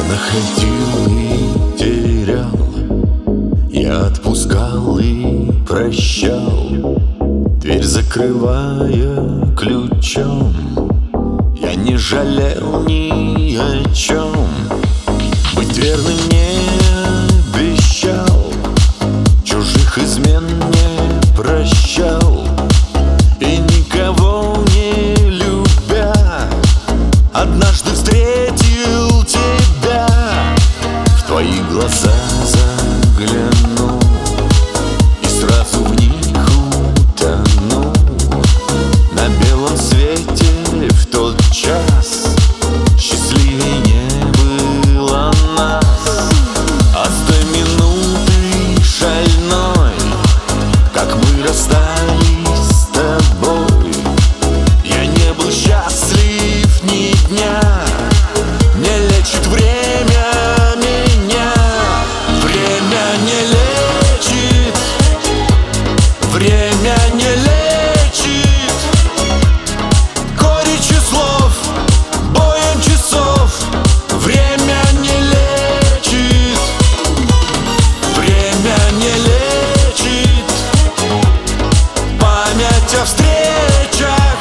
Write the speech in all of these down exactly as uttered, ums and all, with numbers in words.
находил и терял, я отпускал и прощал, дверь закрывая ключом. Я не жалел ни о чем, быть верным не обещал, чужих измен не прощал. И никого не любя, однажды встретил тебя, в твои глаза заглянул и сразу в них утонул. На белом свете в тот час счастливее не было нас. А с той минуты шальной, как мы расстались с тобой, я не был счастлив ни дня. Не лечит время меня, время не лечит, время не лечит. Горечью слов, боем часов, время не лечит, время не лечит. Память о встречах,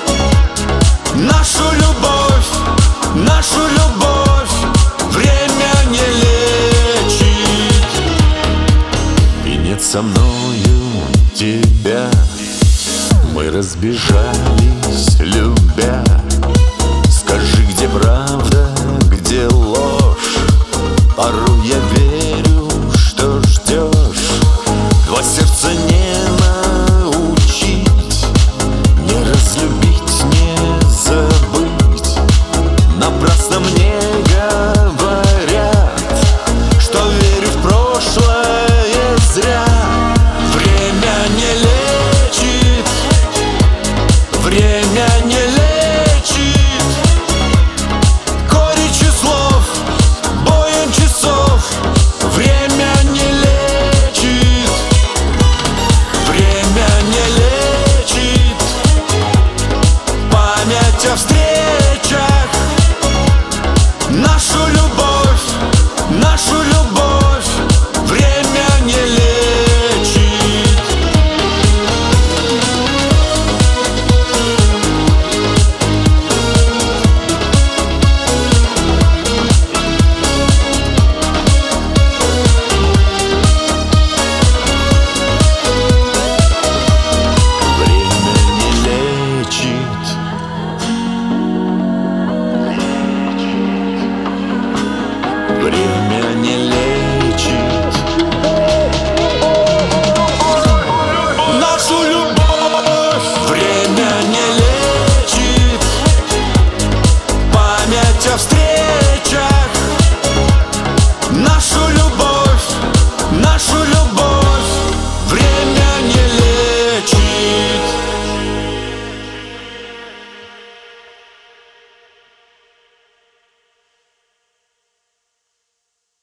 нашу любовь, нашу любовь, время не лечит. И нет со мною тебя, мы разбежались, любя. Скажи, где правда, где ложь? Порой я верю, что ждешь. Два сердца не научить, не разлюбить, не забыть. Напрасно мне говорят, что верю в прошлое зря. Время не лечит, время не лечит. Горечью слов, боем часов, время не лечит, время не лечит. Память о встречах, нашу любовь, нашу любовь, время не лечит. Время не лечит нашу любовь, время не лечит. Память о встречах,